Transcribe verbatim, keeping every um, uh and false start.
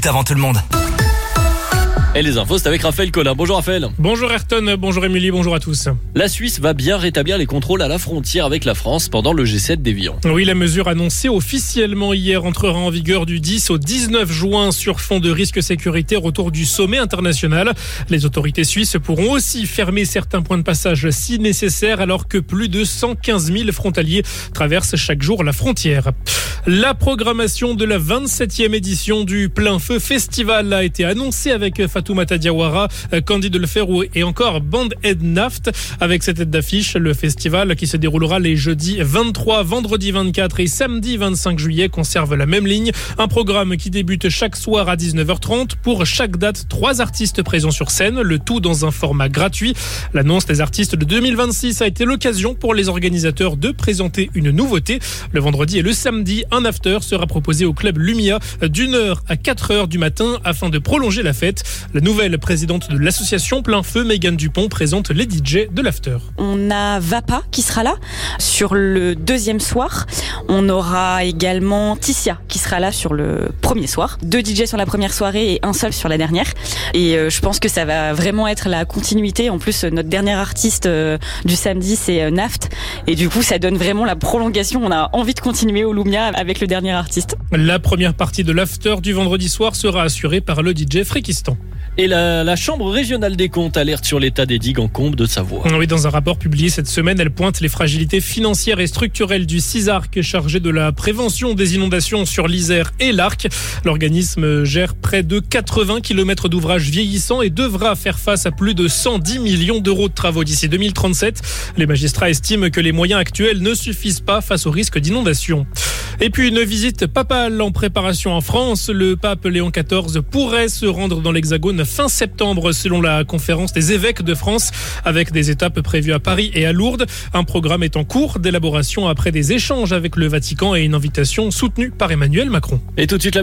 minutes avant tout le monde. Et les infos, c'est avec Raphaël Collin. Bonjour Raphaël. Bonjour Ayrton, bonjour Émilie, bonjour à tous. La Suisse va bien rétablir les contrôles à la frontière avec la France pendant le G sept d'Évian. Oui, la mesure annoncée officiellement hier entrera en vigueur du dix au dix-neuf juin sur fond de risques sécuritaires autour du sommet international. Les autorités suisses pourront aussi fermer certains points de passage si nécessaire, alors que plus de cent quinze mille frontaliers traversent chaque jour la frontière. La programmation de la vingt-septième édition du Plein Feu Festival a été annoncée avec Fatoumata Diawara, Candide Leferrou et encore Band Ed Naft. Avec cette tête d'affiche, le festival qui se déroulera les jeudis vingt-trois, vendredi vingt-quatre et samedi vingt-cinq juillet conserve la même ligne. Un programme qui débute chaque soir à dix-neuf heures trente. Pour chaque date, trois artistes présents sur scène, le tout dans un format gratuit. L'annonce des artistes de deux mille vingt-six a été l'occasion pour les organisateurs de présenter une nouveauté. Le vendredi et le samedi, un after sera proposé au club Lumia d'une heure à quatre heures du matin afin de prolonger la fête. La nouvelle présidente de l'association Plein Feu, Megan Dupont, présente les D J de l'after. On a Vapa qui sera là sur le deuxième soir. On aura également Ticia qui sera là sur le premier soir. Deux D J sur la première soirée et un seul sur la dernière. Et euh, je pense que ça va vraiment être la continuité. En plus, notre dernier artiste euh, du samedi, c'est euh, Naft. Et du coup, ça donne vraiment la prolongation. On a envie de continuer au Lumia avec le dernier artiste. La première partie de l'after du vendredi soir sera assurée par le D J Fréquistan. Et la, la Chambre régionale des comptes alerte sur l'état des digues en Combe de Savoie. Oui, dans un rapport publié cette semaine, elle pointe les fragilités financières et structurelles du CISARC chargé de la prévention des inondations sur l'Isère et l'Arc. L'organisme gère près de quatre-vingts kilomètres d'ouvrages vieillissants et devra faire face à plus de cent dix millions d'euros de travaux d'ici deux mille trente-sept. Les magistrats estiment que les moyens actuels ne suffisent pas face au risque d'inondation. Et puis une visite papale en préparation en France. Le pape Léon quatorze pourrait se rendre dans l'Hexagone fin septembre selon la conférence des évêques de France, avec des étapes prévues à Paris et à Lourdes. Un programme est en cours d'élaboration après des échanges avec le Vatican et une invitation soutenue par Emmanuel Macron. Et tout de suite la